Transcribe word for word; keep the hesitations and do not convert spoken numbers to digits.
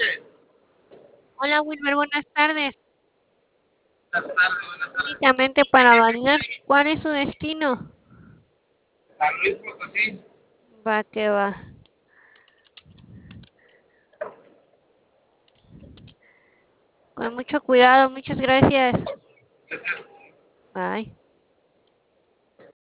noches. Hola Wilmer, buenas tardes. Buenas tardes, buenas tardes. Únicamente para validar cuál es su destino. San Luis Potosí. Va que va. Con mucho cuidado, muchas gracias. Gracias. Bye.